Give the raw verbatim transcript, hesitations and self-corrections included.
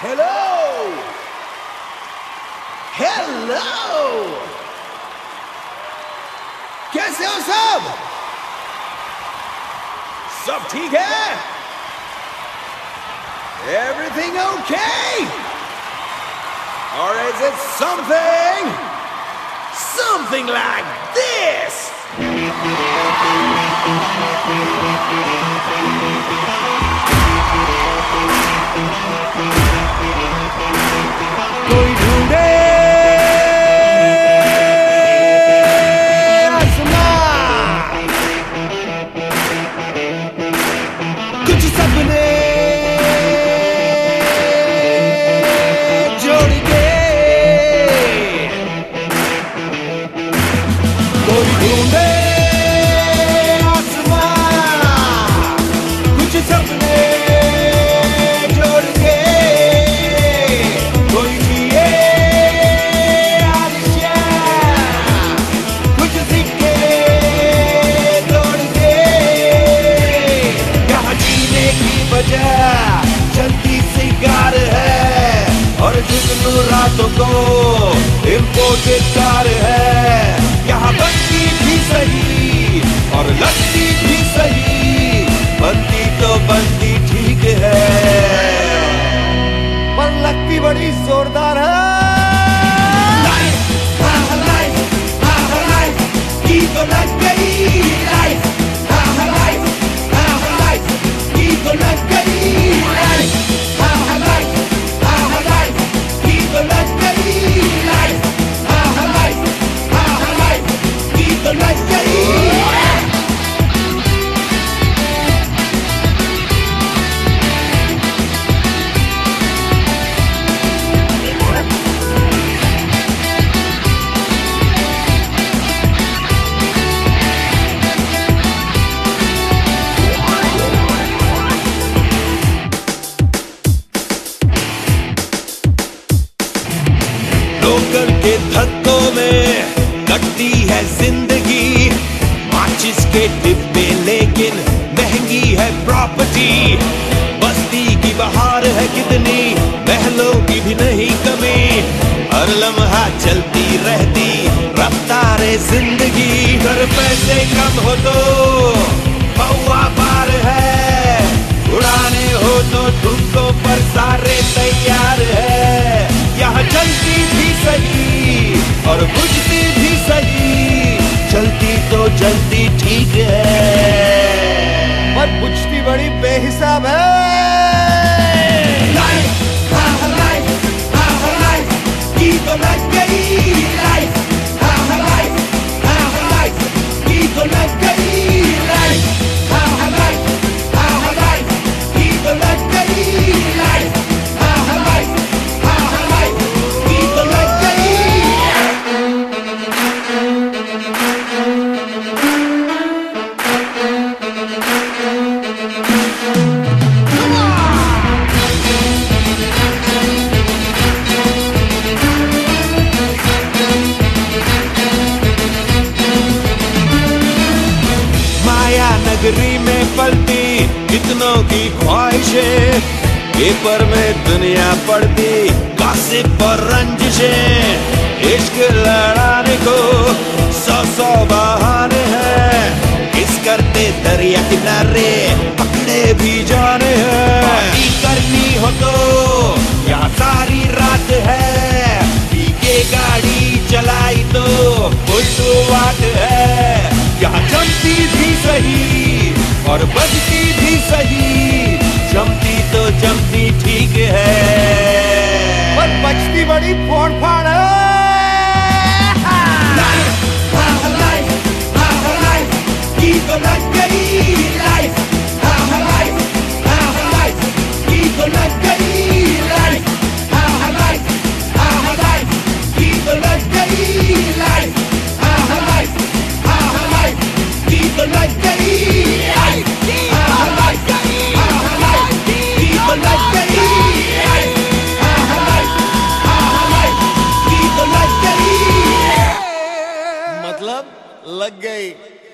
Hello hello, कैसे हो सब? सब ठीक है? Everything okay? Or is it something something like this? कोई ढूंढे आसमां, कुछ सपने जोड़ के, कोई ढूंढे आसमां, कुछ सपने जोड़ के, कोई जिए आलिशान, कुछ सिक्के तोड़ के। यहाँ जीने की वजह जल्दी सिगार है और जुगनू रातों को इम्पोर्टेड कार है। यहाँ बनती भी सही और लगती भी सही, बनती तो बनती ठीक है पर लगती बड़ी जोरदार है। लाइफ हाँ लाइफ हाँ लाइफ की तो लग गई, लाइफ हाँ लाइफ हाँ लाइफ की तो लग गई, लाइफ हाँ लाइफ हाँ लाइफ की तो लग गई, लाइफ हाँ लाइफ हाँ लाइफ की तो लग गई। लोकल के धक्कों में कटती है जिंदगी, माचिस के डिब्बे लेकिन महंगी है प्रॉपर्टी। बस्ती की बहार है कितनी, महलों की भी नहीं कमी, हर लम्हा चलती रहती रफ्तारे जिंदगी। घर पैसे कम हो तो हवा पार है, उड़ाने हो तो तुमको पर सारे तैयार है। यहाँ चलती भी सही और बुझती भी सही, चलती तो जलती ठीक है पर बुझती बड़ी बेहिसाब है। लाइफ हाँ लाइफ हाँ लाइफ की तो लग गई, लाइफ हाँ लाइफ हाँ लाइफ की तो लग गई, लाइफ हाँ लाइफ हाँ लाइफ की तो लग गई, लाइफ हाँ लाइफ हाँ लाइफ की तो लग गई। माया नगरी में पलती कितनों की ख्वाहिशें, पेपर में दुनिया पड़ती गासिप और रंजिशें। इश्क लड़ाने को सौ सौ बहाने हैं, किस करते दरिया किनारे पकड़े भी जाने हैं। पार्टी करनी हो तो यहाँ सारी रात है, पी के गाड़ी चलाई तो फुल वाट है। यहाँ जमती भी सही और बजती भी सही, जमती तो जमती ठीक है पर बजती बड़ी फोड़ फाड़ है। लाइफ हाँ लाइफ हाँ लाइफ की तो लग गई, लाइफ हाँ लाइफ हाँ लाइफ की तो लग गई, लाइफ हाँ लाइफ हाँ लाइफ की तो लग गई, लाइफ हाँ लाइफ हाँ लाइफ की तो लग गई, लाइफ हाँ लाइफ हाँ लाइफ की तो लग गई, लाइफ हाँ लाइफ हाँ लाइफ की तो लग गई। मतलब लग गई।